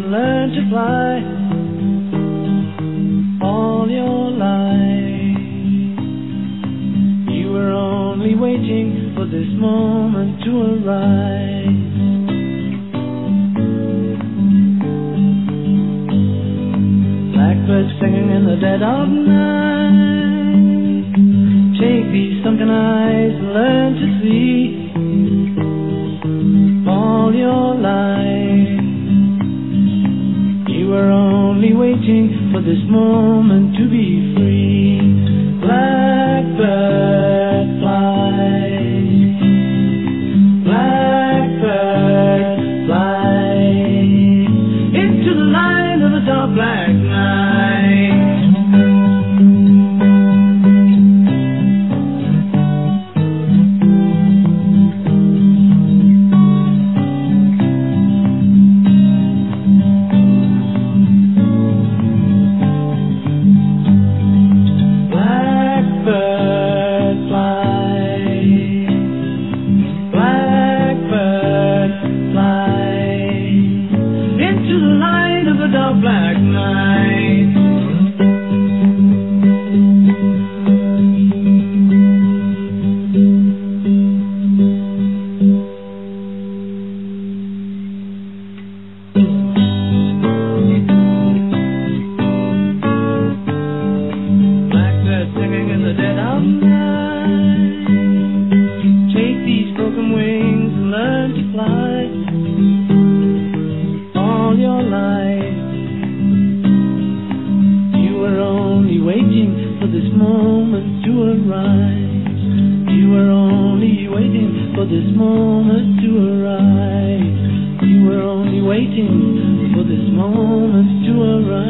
learn to fly all your life. You were only waiting for this moment to arise. Blackbirds singing in the dead of night. Take these sunken eyes and learn to see all your life. You were only waiting for this moment to be free. Blackbird fly, blackbird fly into the light of the dark black night. Black night. Blackbird singing in the dead of night. Take these broken wings and learn to fly all your life. Waiting for this moment to arise. You were only waiting for this moment to arise. You were only waiting for this moment to arise.